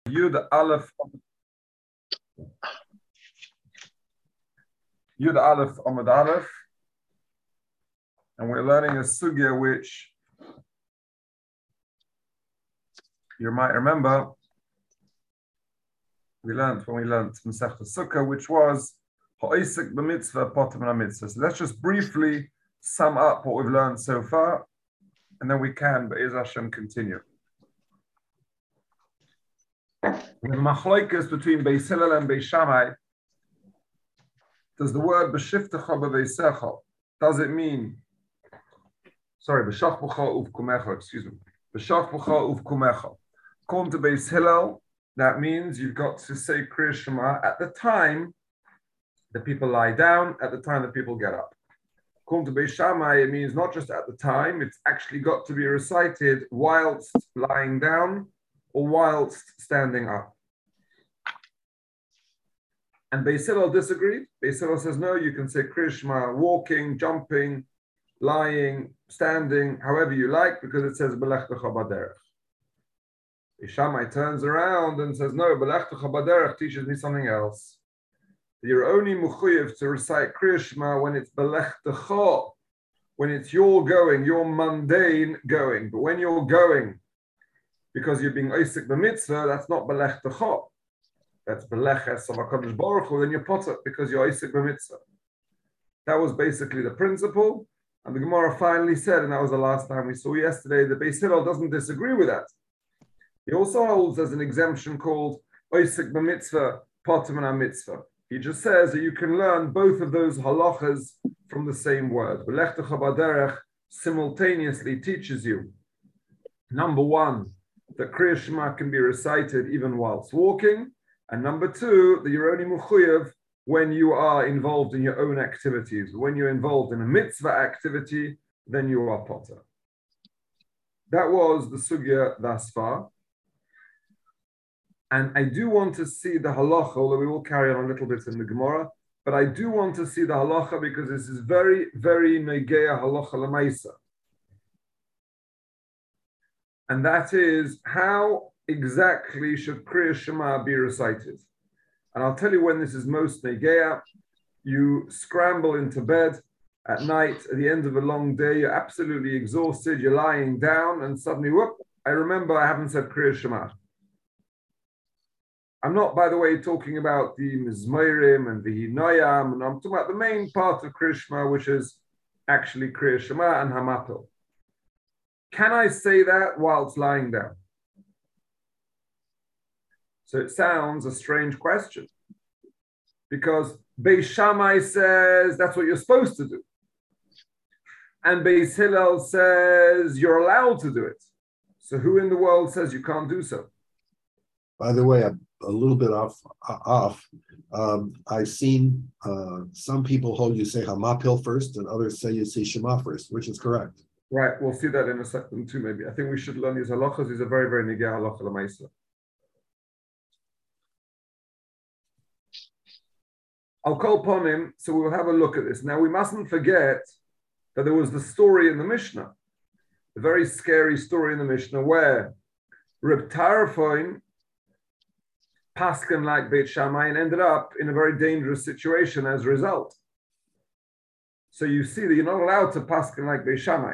Yud Aleph Amud Aleph, and we're learning a sugya which you might remember we learned Masechta Sukkah, which was Ha'isik b'mitzvah potem mitzvah. So let's just briefly sum up what we've learned so far, and then we can, Be'ez Hashem, continue. We have machloikas between Beis Hillel and Beis Shammai. Does the word b'shiftecha b'veisecha, does it mean, b'shachbucha uvkumecha, excuse me, b'shachbucha uvkumecha. According to Beis Hillel, that means you've got to say Kriya Shema at the time the people lie down, at the time the people get up. According to Beis Shammai, it means not just at the time, it's actually got to be recited whilst lying down or whilst standing up. And Beis Hillel disagreed. Beis Hillel says, no, you can say Kriya Shema walking, jumping, lying, standing, however you like, because it says B'lechtecha b'derech. Beis Shammai turns around and says, no, B'lechtecha b'derech teaches me something else. You're only mechuyev to recite Kriya Shema when it's B'lechtecha, when it's your going, your mundane going. But when you're going, because you're being oisik b'mitzvah, that's not B'lechtecha. That's beleches of HaKadosh Baruch Hu, then you're potter because you're Isaac b'mitzvah. That was basically the principle. And the Gemara finally said, and that was the last time we saw yesterday, that Beis Hillel doesn't disagree with that. He also holds there's an exemption called Isaac b'mitzvah, potter min mitzvah. He just says that you can learn both of those halachas from the same word. B'lechtecha b'derech simultaneously teaches you, number one, that Kriya Shema can be recited even whilst walking. And number two, that you're only mechuyev when you are involved in your own activities. When you're involved in a mitzvah activity, then you are potter. That was the sugya thus far. And I do want to see the halacha, although we will carry on a little bit in the Gemara, but I do want to see the halacha because this is very, very negeya halacha l'maisa. And that is how exactly should Kriya Shema be recited. And I'll tell you when this is most negeya. You scramble into bed at night, at the end of a long day, you're absolutely exhausted, you're lying down, and suddenly, whoop, I remember I haven't said Kriya Shema. I'm not, by the way, talking about the Mizmorim and the Hinayam, and I'm talking about the main part of Kriya Shema, which is actually Kriya Shema and Hamapil. Can I say that whilst lying down? So it sounds a strange question because Beis Shammai says that's what you're supposed to do. And Beis Hillel says you're allowed to do it. So who in the world says you can't do so? By the way, I'm a little bit off. I've seen some people hold you say Hamapil first and others say you say Shema first, which is correct. Right, we'll see that in a second too maybe. I think we should learn these halachas. These are very, very nigeh halacha l'maisa. I'll call upon him, so we'll have a look at this. Now, we mustn't forget that there was the story in the Mishnah, the very scary story in the Mishnah, where Reb Tarfon pasken like Beit Shammai and ended up in a very dangerous situation as a result. So you see that you're not allowed to pasken like Beit Shammai.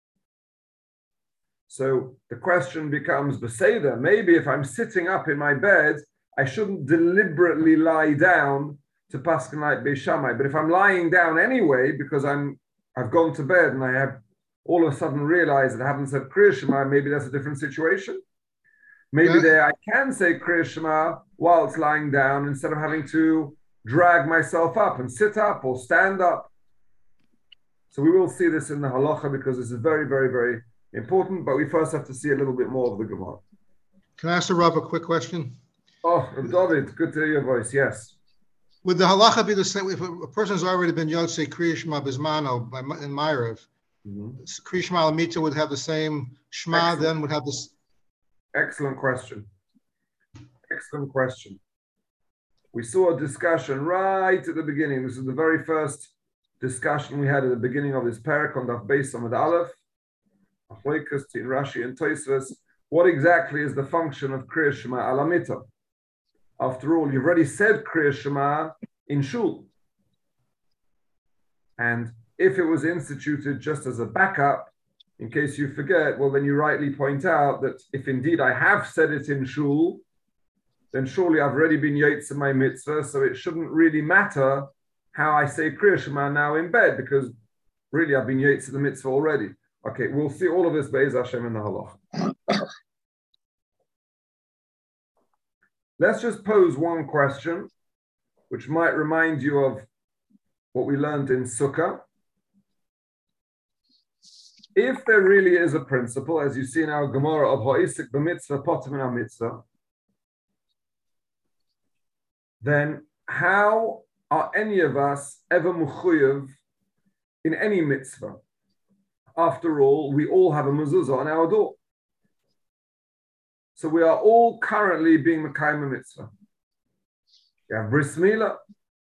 So the question becomes, Beseda, maybe if I'm sitting up in my bed, I shouldn't deliberately lie down to pasken like Beis Shammai. But if I'm lying down anyway, because I've gone to bed and I have all of a sudden realized that I haven't said Kriya Shema, maybe that's a different situation. Maybe there I can say Kriya Shema whilst lying down instead of having to drag myself up and sit up or stand up. So we will see this in the halacha because this is very, very, very important, but we first have to see a little bit more of the Gemara. Can I ask the Rav a quick question? Oh, David, good to hear your voice, yes. Would the halacha be the same if a person's already been Yotzei Kriya Shema Bismano in Ma'ariv? Kriya Shema L'Mita would have the same Shema, excellent. Then would have this. Excellent question. Excellent question. We saw a discussion right at the beginning. This is the very first discussion we had at the beginning of this parak on Daf Beis Amud Aleph. Achloikas in Rashi and Tosfos. what exactly is the function of Kriya Shema ala mitzvah? After all, you've already said Kriya Shema in shul. And if it was instituted just as a backup, in case you forget, well, then you rightly point out that if indeed I have said it in shul, then surely I've already been yotze my mitzvah, so it shouldn't really matter how I say Kriya Shema now in bed, because really I've been yotze the mitzvah already. Okay, we'll see all of this Be'ez Hashem in the halach. Let's just pose one question, which might remind you of what we learned in Sukkah. If there really is a principle, as you see in our Gemara, of ha'isik b'mitzvah potem min mitzvah, then how are any of us ever mechuyev in any mitzvah? After all, we all have a mezuzah on our door. So we are all currently being mekayim a mitzvah. You have bris milah.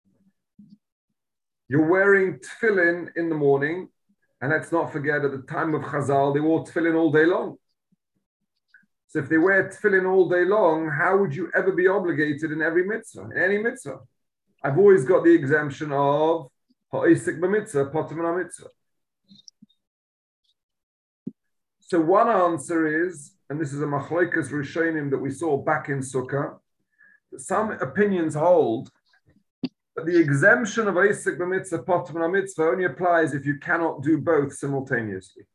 You're wearing tefillin in the morning, and let's not forget at the time of Chazal, they wore tefillin all day long. So if they wear tefillin all day long, how would you ever be obligated in every mitzvah, in any mitzvah? I've always got the exemption of ha'isik b'mitzvah, potem min mitzvah. So one answer is, and this is a machlokes rishonim that we saw back in Sukkah, that some opinions hold that the exemption of ha'isik b'mitzvah, potem min mitzvah only applies if you cannot do both simultaneously.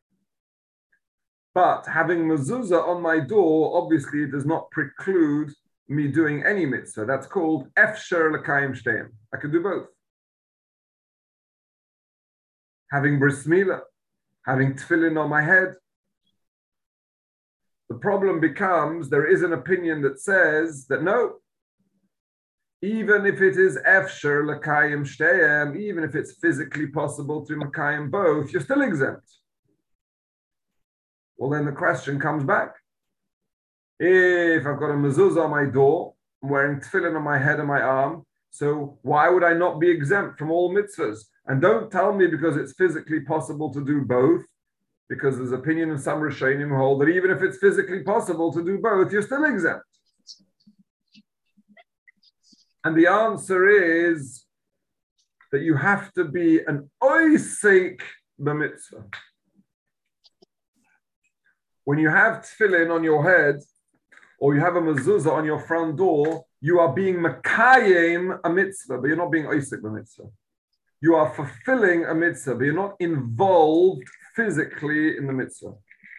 But having mezuzah on my door, obviously, it does not preclude me doing any mitzvah. That's called efsher l'kayim shteim. I can do both. Having bris milah, having tefillin on my head. The problem becomes there is an opinion that says that no, even if it is efsher l'kayim shteim, even if it's physically possible to l'kayim both, you're still exempt. Well, then the question comes back. If I've got a mezuzah on my door, I'm wearing tefillin on my head and my arm, so why would I not be exempt from all mitzvahs? And don't tell me because it's physically possible to do both, because there's opinion in some Rishonim who hold that even if it's physically possible to do both, you're still exempt. And the answer is that you have to be an oisek b'mitzvah. When you have tefillin on your head, or you have a mezuzah on your front door, you are being mekayim a mitzvah, but you're not being oisek b'mitzvah. You are fulfilling a mitzvah, but you're not involved physically in the mitzvah.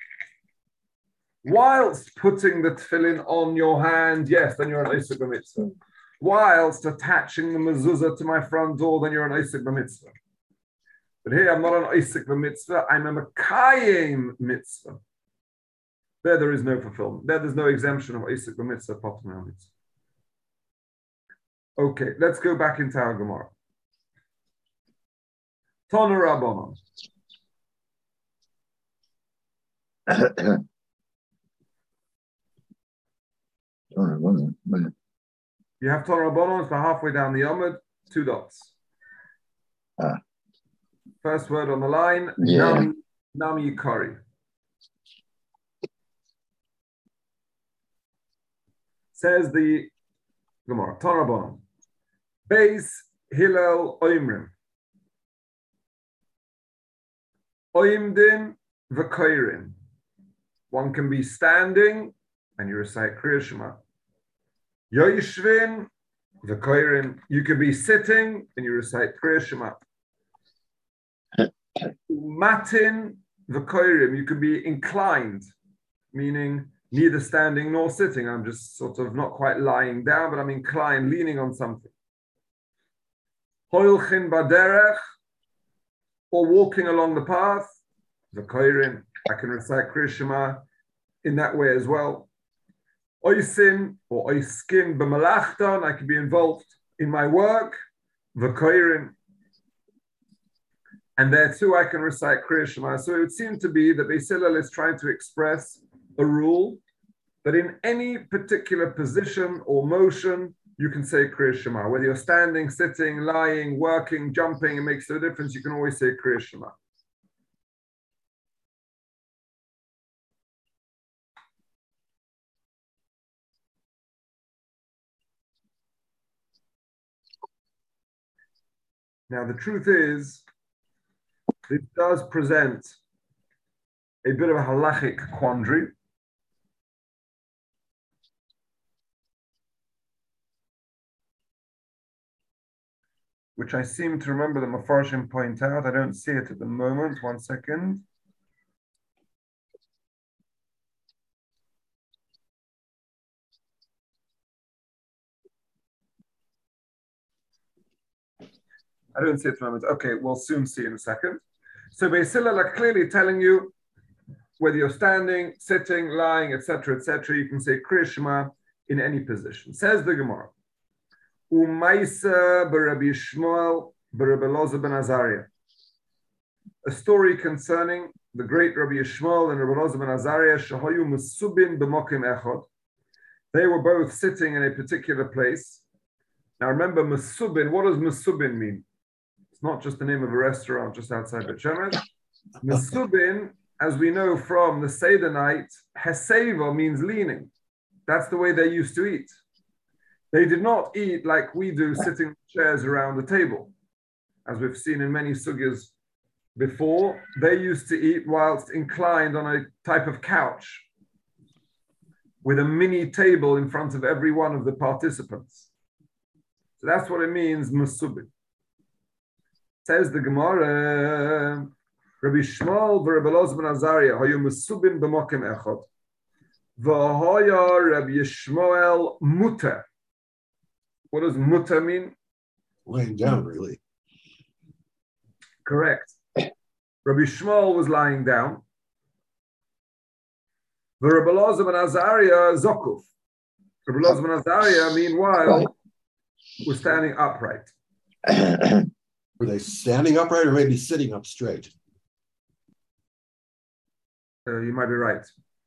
Whilst putting the tefillin on your hand, yes, then you're an oisek b'mitzvah. Whilst attaching the mezuzah to my front door, then you're an oisek b'mitzvah. But here, I'm not an oisek b'mitzvah, I'm a mekayim mitzvah. There is no fulfillment. There's no exemption of Isaac b'mitzvah, potem min mitzvah. Okay, let's go back into our Gemara. Tana Rabbanon. You have Tana Rabbanon, it's about halfway down the Yomud, 2 dots. First word on the line, Nam Yikari. Says the Gemara, Tana Rabbanon, Beis Hillel Oimrim, Oimdin v'koirin. One can be standing and you recite Kriya Shema. Yoishvin v'koirin. You can be sitting and you recite Kriya Shema. Matin v'koirim. You can be inclined, meaning neither standing nor sitting. I'm just sort of not quite lying down, but I'm inclined, leaning on something. Hoilchin baderech, or walking along the path. V'koirin, I can recite Kriya Shema in that way as well. Oisin or oiskin b'malachton, I can be involved in my work. V'koirin, and there too I can recite Kriya Shema. So it would seem to be that Beis Hillel is trying to express a rule that in any particular position or motion, you can say Kriya Shema. Whether you're standing, sitting, lying, working, jumping, it makes no difference. You can always say Kriya Shema. Now, the truth is, it does present a bit of a halachic quandary. Which I seem to remember the Mefarshim point out. I don't see it at the moment. 1 second. I don't see it at the moment. Okay, we'll soon see in a second. So Beis Hillel are clearly telling you whether you're standing, sitting, lying, etc., you can say Kriya Shema in any position. Says the Gemara. Umaisa b'Rabbi Yishmael b'Rabbi Elazar ben Azariah. A story concerning the great Rabbi Yishmael and Rabbi Elazar ben Azariah. Shahayu musubin b'mokim echad. They were both sitting in a particular place. Now remember, musubin. What does musubin mean? It's not just the name of a restaurant just outside Bet Shemesh. Musubin, as we know from the Seder night, heseva means leaning. That's the way they used to eat. They did not eat like we do, sitting in chairs around the table. As we've seen in many sugyas before, they used to eat whilst inclined on a type of couch with a mini table in front of every one of the participants. So that's what it means, musubin. Says the Gemara, Rabbi Yishmael v'Rabbi Elazar ben Azariah hayu musubin b'mokim echad. V'haya Rabbi Yishmael muter. What does muter mean? Laying down, really. Correct. Rabbi Yishmael was lying down. The Rabbi Elazar ben Azariah zokuf. Rabbi Elazar ben Azariah, meanwhile, was standing upright. Were they standing upright or maybe sitting up straight? You might be right.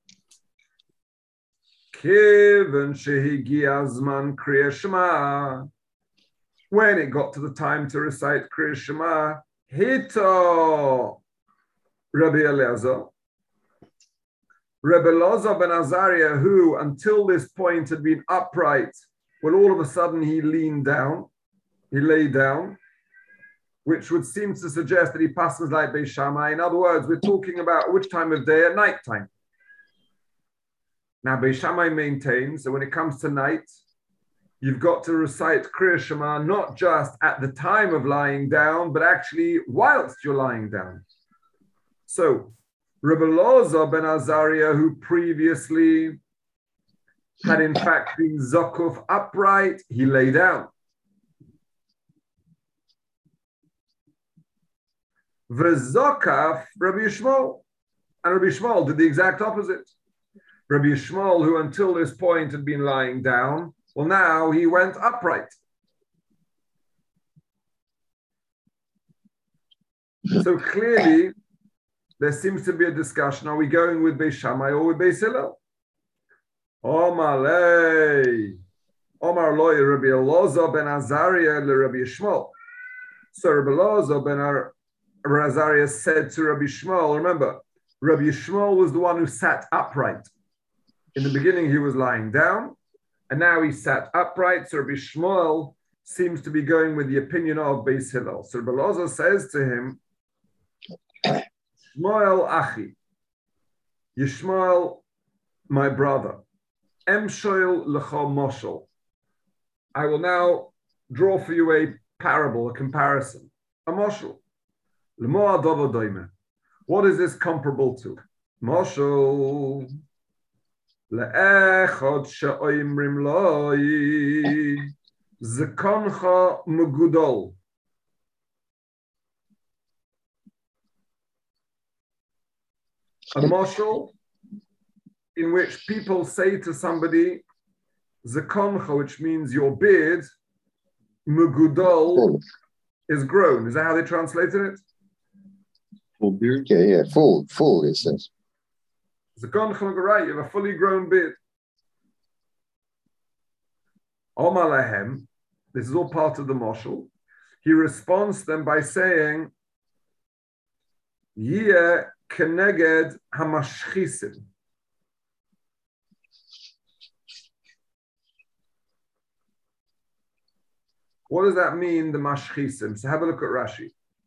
Kiven shehigi azman kriya shema. When it got to the time to recite kriya shema, hito Rabbi Elazar. Rabbi Elazar ben Azariah, who until this point had been upright, well, all of a sudden he leaned down, he lay down, which would seem to suggest that he passes like Beis Shammai. In other words, we're talking about which time of day? At night time. Now, Beis Shammai maintains that when it comes to night, you've got to recite Kriya Shema not just at the time of lying down, but actually whilst you're lying down. So, Rabbi Elazar ben Azariah, who previously had in fact been zokuf upright, he lay down. V'zokaf Rabbi Yishmael, and Rabbi Yishmael did the exact opposite. Rabbi Yishmael, who until this point had been lying down, well, now he went upright. So clearly, there seems to be a discussion. Are we going with Beis Shammai or with Beis Hillel? Omar lei. Omar loi Rabbi Elazar ben Azariah le Rabbi Yishmael. So Rabbi Elazar ben Azariah said to Rabbi Yishmael, remember, Rabbi Yishmael was the one who sat upright. In the beginning, he was lying down, and now he sat upright. So Rabbi Yishmael seems to be going with the opinion of Beis Hillel. So Rabbi Elazar says to him, Yishmael achi, Yishmael, my brother, emshoil lecha moshel. I will now draw for you a parable, a comparison, a moshel. L'moa dovo doime. What is this comparable to? Moshel le'echad she'oimrim loi zekoncha megudol. A moshel in which people say to somebody, zekoncha, which means your beard, megudol, is grown. Is that how they translated it? Full beard? Yeah, full, it says. Zekoncha, right, you have a fully grown beard. Omar lahem, this is all part of the moshel. He responds to them by saying, Yeh keneged hamashchisim. What does that mean, the mashchisim? So have a look at Rashi.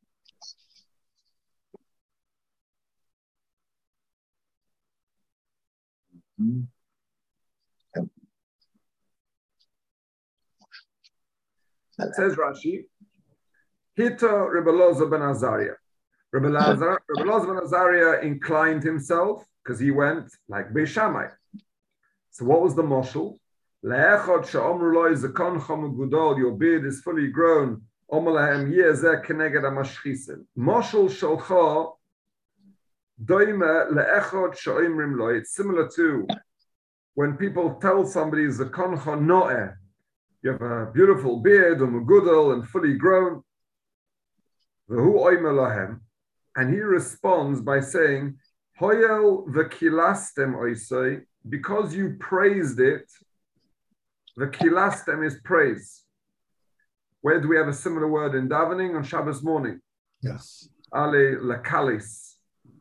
Says Rashi, Hito Rebbe Elazar ben Azariah. Rebbe Elazar ben Azariah inclined himself because he went like Beis Shammai. So what was the moshel? Le'echad she'omru lo zakoncha megudol, your beard is fully grown. Omer lahem yeh zeh keneged hamashchisim. Moshel shalcha doime le'echad she'omrim lo. It's similar to when people tell somebody zakoncha no'eh, you have a beautiful beard, megudol, and fully grown. V'hu omer lahem, and he responds by saying, Hoyel v'kilastem oisoi, because you praised it. V'kilastem is praise. Where do we have a similar word in davening? On Shabbos morning. Yes. Ale lakalis.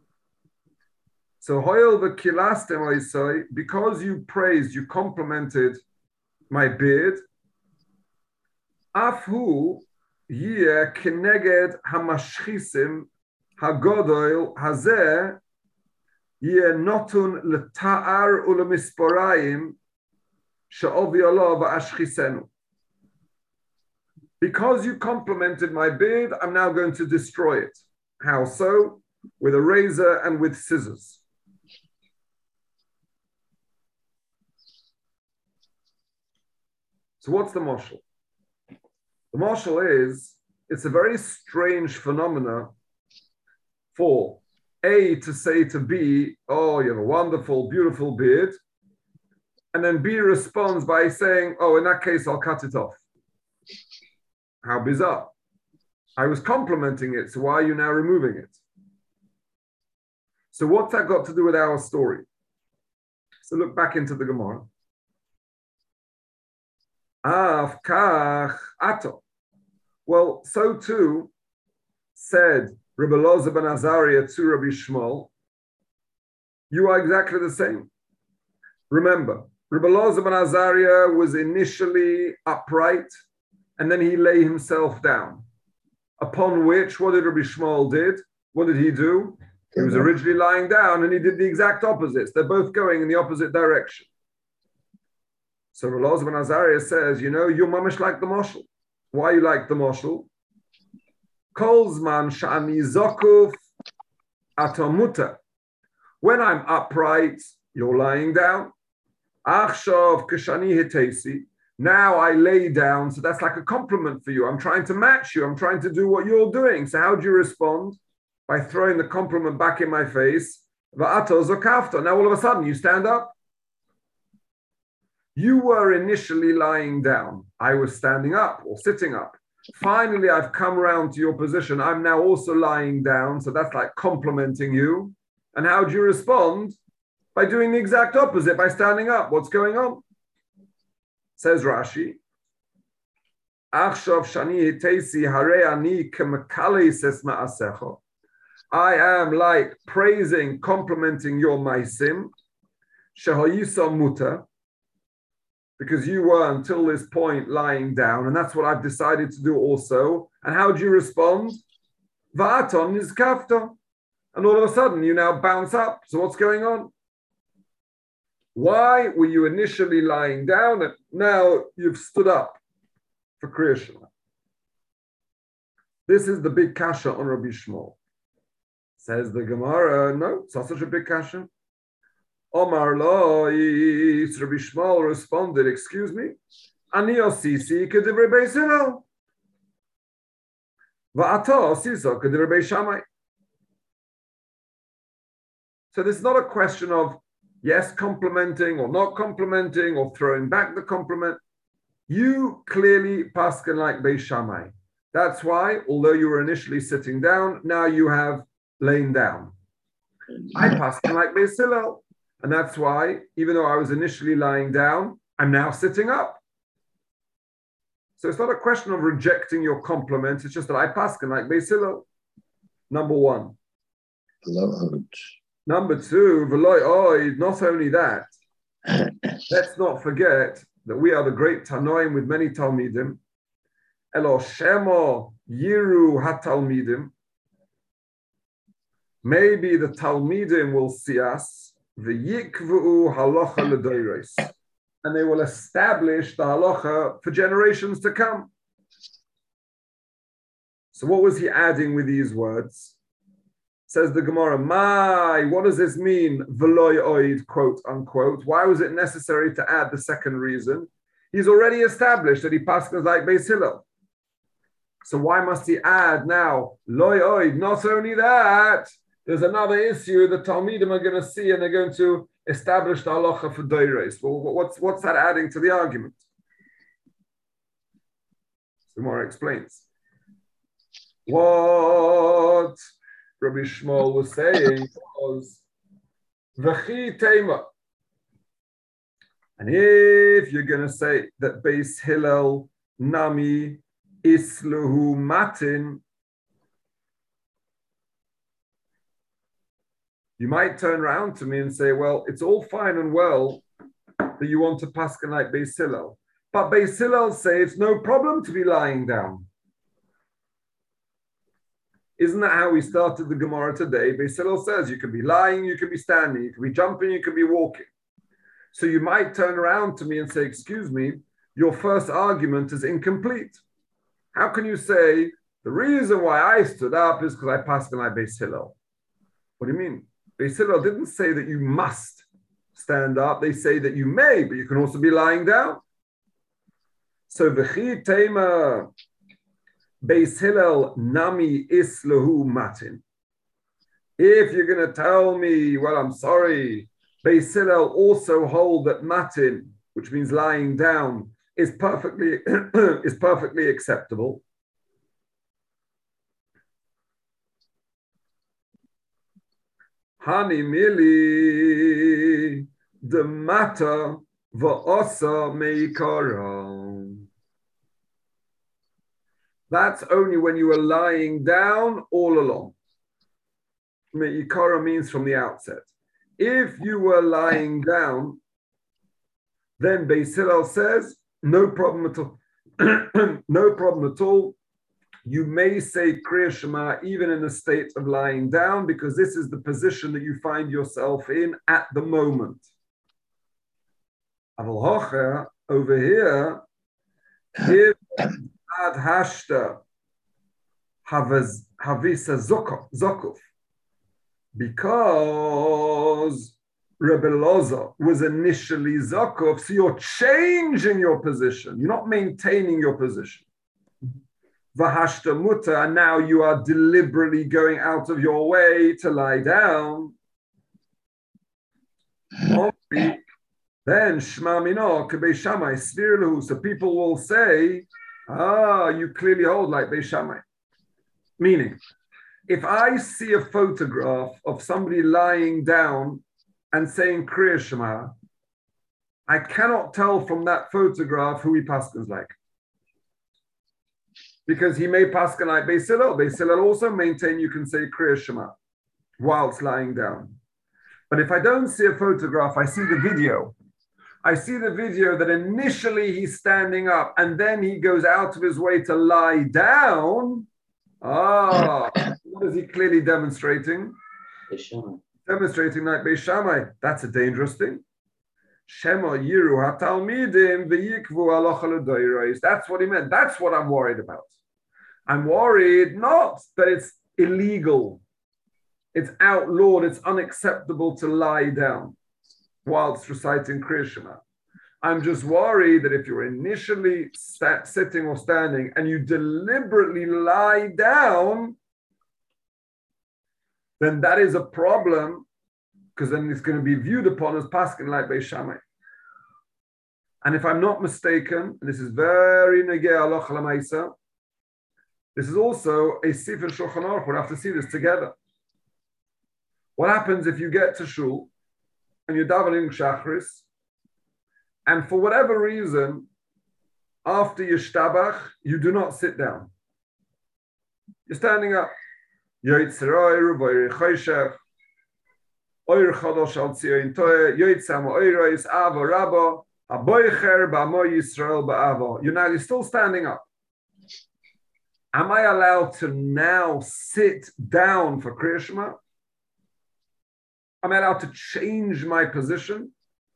So Hoyel v'kilastem oisoi, because you praised, you complimented my beard. Afhu yeh keneged hamashchisim hagodoil hazeh yeh notun leta'ar ulemisporayim she'ovi olav v'ashchisenu. Because you complimented my beard, I'm now going to destroy it. How so? With a razor and with scissors. So what's the mashal? The mashal is, it's a very strange phenomena for A to say to B, oh, you have a wonderful, beautiful beard. And then B responds by saying, oh, in that case, I'll cut it off. How bizarre. I was complimenting it, so why are you now removing it? So what's that got to do with our story? So look back into the Gemara. Afkach ato. Well, so too said Rebbe Elazar ben Azariah to Rabbi Shmuel, you are exactly the same. Remember, Rebbe Elazar ben Azariah was initially upright, and then he lay himself down. Upon which, what did Rabbi Shmuel did? What did he do? He was originally lying down, and he did the exact opposite. They're both going in the opposite direction. So Rebbe Elazar ben Azariah says, you know, you're mamish like the moshel. Why you like the moshel? Kolzman shani zokuf atamuta. When I'm upright, you're lying down. Achshav kashani hitesi. Now I lay down, so that's like a compliment for you. I'm trying to match you. I'm trying to do what you're doing. So how do you respond? By throwing the compliment back in my face. Va'ato zokafta. Now all of a sudden you stand up. You were initially lying down. I was standing up or sitting up. Finally, I've come around to your position. I'm now also lying down. So that's like complimenting you. And how do you respond? By doing the exact opposite, by standing up. What's going on? Says Rashi. I am like praising, complimenting your maisim. Shehayisa muta. Because you were until this point lying down, and that's what I've decided to do also. And how do you respond? Va'aton is kafta. And all of a sudden you now bounce up. So what's going on? Why were you initially lying down and now you've stood up for Kriya Shema? This is the big kasha on Rabbi Shmuel. Says the Gemara, no, it's not such a big kasha. Omar Lois, Rabbi Shmuel responded, excuse me, Ani osisi k'divrei Beis Hillel, va'ata osiso k'divrei Beis Shammai. So this is not a question of yes, complimenting or not complimenting or throwing back the compliment. You clearly paskin like Beis Shammai. That's why, although you were initially sitting down, now you have lain down. I paskin like Beis Hillel. And that's why, even though I was initially lying down, I'm now sitting up. So it's not a question of rejecting your compliment. It's just that I paskin like Beis Hillel. Number one. Number two, not only that, let's not forget that we are the great Tanoim with many Talmidim. Elo shemo yiru hatalmidim. Maybe the Talmidim will see us, v'yikvu halacha l'doros, and they will establish the halacha for generations to come. So what was he adding with these words? Says the Gemara, what does this mean? V'loy oid, quote unquote. Why was it necessary to add the second reason? He's already established that he passes like Beis Hillel. So why must he add now, loy oid? Not only that, there's another issue the Talmidim are going to see, and they're going to establish the halacha for doros. Well, what's that adding to the argument? The Gemara explains. What Rabbi Shmuel was saying was v'chi tema. And if you're going to say that Beis Hillel nami isluhu matin, you might turn around to me and say, well, it's all fine and well that you want to paskin like Beis Hillel, but Beis Hillel say it's no problem to be lying down. Isn't that how we started the Gemara today? Beis Hillel says you can be lying, you can be standing, you can be jumping, you can be walking. So you might turn around to me and say, excuse me, your first argument is incomplete. How can you say the reason why I stood up is because I paskin like Beis Hillel? What do you mean? Beis Hillel didn't say that you must stand up. They say that you may, but you can also be lying down. So v'chi tema Beis Hillel nami islahu matin. If you're going to tell me, well, I'm sorry, Beis Hillel also hold that matin, which means lying down, is perfectly acceptable. Hani mili the matter va'asa meikara. That's only when you were lying down all along. Meikara means from the outset. If you were lying down, then Beis Hillel says, no problem at all. No problem at all. You may say Kriya Shema even in a state of lying down, because this is the position that you find yourself in at the moment. Aval hocher, over here, if ad hashta havisa zokuf, because Rebbe Loza was initially zokuf, so you're changing your position. You're not maintaining your position. Vahashta muta, and now you are deliberately going out of your way to lie down. Then Shema Mino Kebei Shammai Svirluhu. So people will say, you clearly hold like Beis Shammai. Meaning, if I see a photograph of somebody lying down and saying Kriya Shema, I cannot tell from that photograph who he paskins like. Because he may paskin like Beis Hillel. Beis Hillel also maintain you can say Kriya Shema whilst lying down. But if I don't see a photograph, I see the video. I see the video that initially he's standing up and then he goes out of his way to lie down. What is he clearly demonstrating? Demonstrating like Beis Shammai. That's a dangerous thing. Shema yiru hatalmidim v'yikvu halacha l'doros. That's what he meant. That's what I'm worried about. I'm worried not that it's illegal, it's outlawed, it's unacceptable to lie down whilst reciting Kriya Shema. I'm just worried that if you're initially sitting or standing and you deliberately lie down, then that is a problem, because then it's going to be viewed upon as paskin like Beis Shammai. And if I'm not mistaken, and this is very negei halacha l'maisa, this is also a Sifur Shulchan Aruch. We'll have to see this together. What happens if you get to shul and you're davening shachris, and for whatever reason, after Yishtabach, you do not sit down. You're standing up. Yoitzeroi ruboy choshech. Oir chodosh al tzion toeh. Yoitzam oirois avo rabo. Aboicher ba'amo Yisrael ba'avo. You're still standing up. Am I allowed to now sit down for Kriya Shema? Am I allowed to change my position?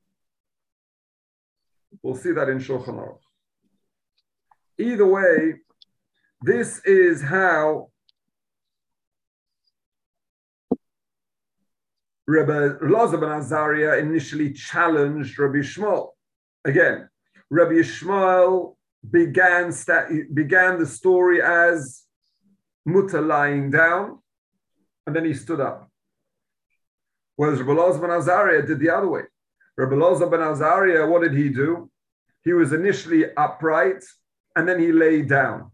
We'll see that in Shulchan Aruch. Either way, this is how Rabbi Elazar ben Azariah initially challenged Rabbi Yishmael. Again, Rabbi Yishmael began the story as mutter lying down, and then he stood up. Whereas Rabbi Elazar ben Azariah did the other way. Rabbi Elazar ben Azariah, what did he do? He was initially upright, and then he lay down.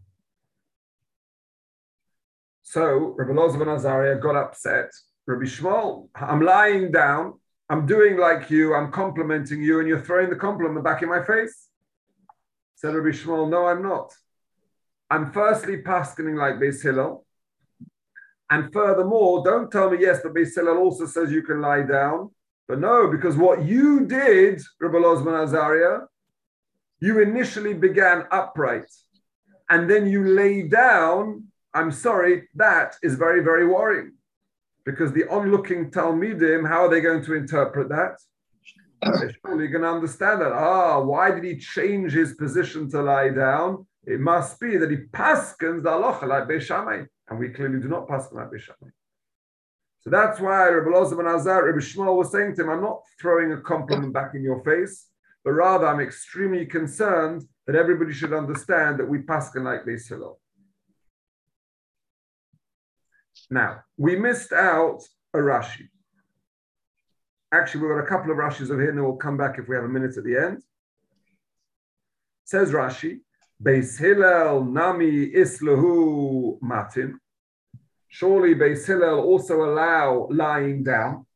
So Rabbi Elazar ben Azariah got upset. Rabbi Yishmael, I'm lying down, I'm doing like you, I'm complimenting you, and you're throwing the compliment back in my face. Said Rabbi Yishmael, no, I'm not. I'm firstly paskening like Beis Hillel. And furthermore, don't tell me, yes, but Beis Hillel also says you can lie down. But no, because what you did, Rabbi Elazar ben Azariah, you initially began upright. And then you lay down. I'm sorry, that is very, very worrying. Because the onlooking Talmidim, how are they going to interpret that? They're surely going to understand that. Why did he change his position to lie down? It must be that he paskens the halacha like Beis Shammai. And we clearly do not pasken like Beis Shammai. So that's why Rabbi Elazar ben Azariah, Rabbi Yishmael was saying to him, I'm not throwing a compliment back in your face, but rather I'm extremely concerned that everybody should understand that we pasken like Beis Hillel. Now, we missed out a Rashi. Actually, we've got a couple of Rashis over here, and then we'll come back if we have a minute at the end. Says Rashi, Beis Hillel nami islahu matin. Surely Beis Hillel also allow lying down.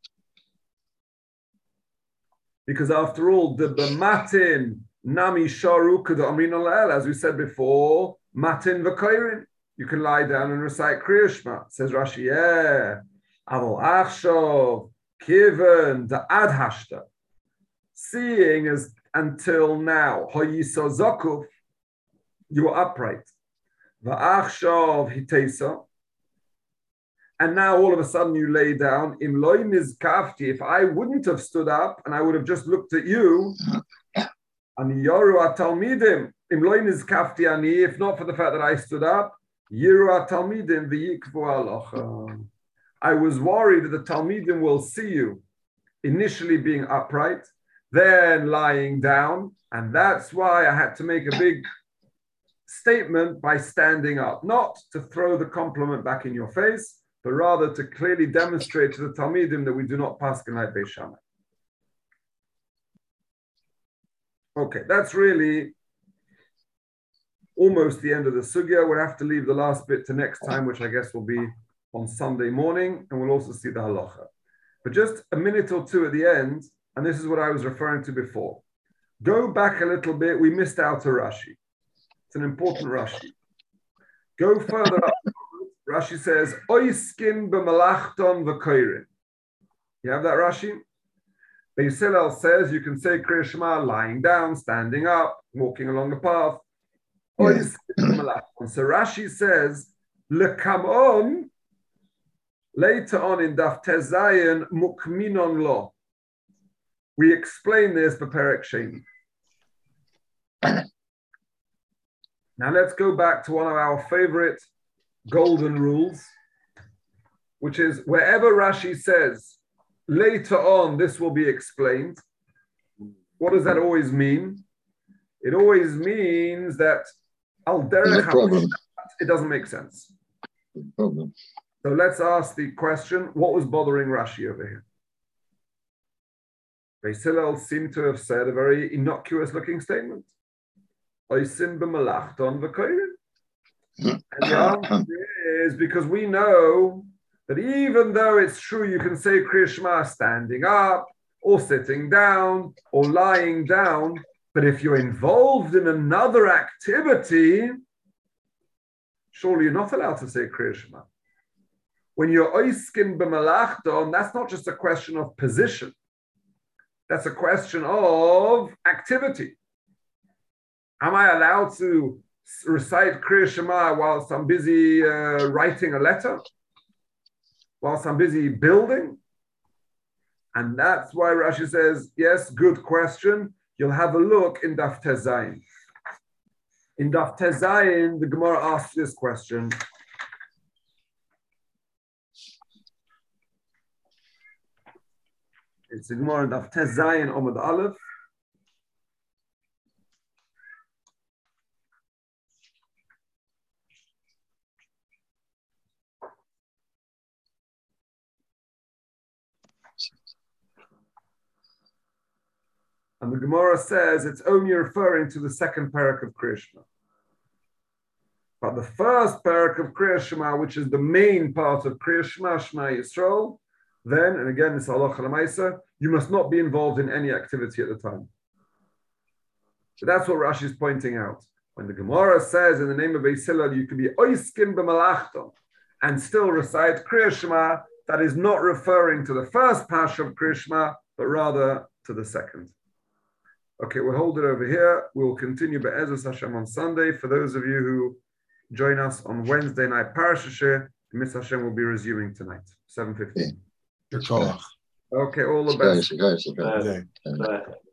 Because after all, the matin nami sharu kada amrin al, as we said before, matin v'kairin. You can lie down and recite Kriya Shema. Says Rashi, yeah. Avol achshov kiven the adhashta. Seeing as until now, hoyisa zakuf, you were upright. V'achshov hitesa. And now all of a sudden you lay down. Im loy nizkafti. If I wouldn't have stood up and I would have just looked at you, ani yoru atalmidim. Im loy nizkafti ani. If not for the fact that I stood up, yiru atalmidim v'yikvu alocha. I was worried that the Talmidim will see you initially being upright, then lying down, and that's why I had to make a big statement by standing up, not to throw the compliment back in your face, but rather to clearly demonstrate to the Talmidim that we do not pasken like Beis Shammai. Okay, that's really almost the end of the sugya. We'll have to leave the last bit to next time, which I guess will be on Sunday morning, and we'll also see the halacha. But just a minute or two at the end, and this is what I was referring to before. Go back a little bit. We missed out a Rashi. It's an important Rashi. Go further up. Rashi says, Oiskin b'malachton v'koirin. You have that Rashi? Beis Hillel says you can say Kriya Shema lying down, standing up, walking along the path. Oiskin b'malachton. So Rashi says, Lekamon. Later on in Daf Tezayin, Mukminon Lo. We explain this Beperek Sheni. Now let's go back to one of our favorite golden rules, which is wherever Rashi says, later on this will be explained, what does that always mean? It always means that Al Derech it doesn't make sense. No problem. So let's ask the question, what was bothering Rashi over here? Beis Hillel seemed to have said a very innocuous looking statement. Oisin b'malachton v'koirin. And the answer is because we know that even though it's true you can say Kriya Shema standing up or sitting down or lying down, but if you're involved in another activity, surely you're not allowed to say Kriya Shema. When you're oiskin b'malachton, that's not just a question of position. That's a question of activity. Am I allowed to recite Kriya Shema whilst I'm busy writing a letter, whilst I'm busy building? And that's why Rashi says, yes, good question. You'll have a look in Daf Tez Zayin. In Daf Tez Zayin, the Gemara asks this question. It's the Gemara in Daf Tez Zayin Omid Aleph. And the Gemara says it's only referring to the second parak of Kriya Shema. But the first parak of Kriya Shema, which is the main part of Kriya Shema, Shema Yisrael, then, and again, it's halacha l'maisa, you must not be involved in any activity at the time. So that's what Rashi is pointing out. When the Gemara says in the name of Beis Hillel, you can be oiskin b'malachton and still recite Kriya Shema, that is not referring to the first parsha of Kriya Shema, but rather to the second. Okay, we'll hold it over here. We'll continue Be'ezus Hashem on Sunday. For those of you who join us on Wednesday night Parasha Shir, Mitzvah Hashem will be resuming tonight, 7:15. Your call. Okay, all the best.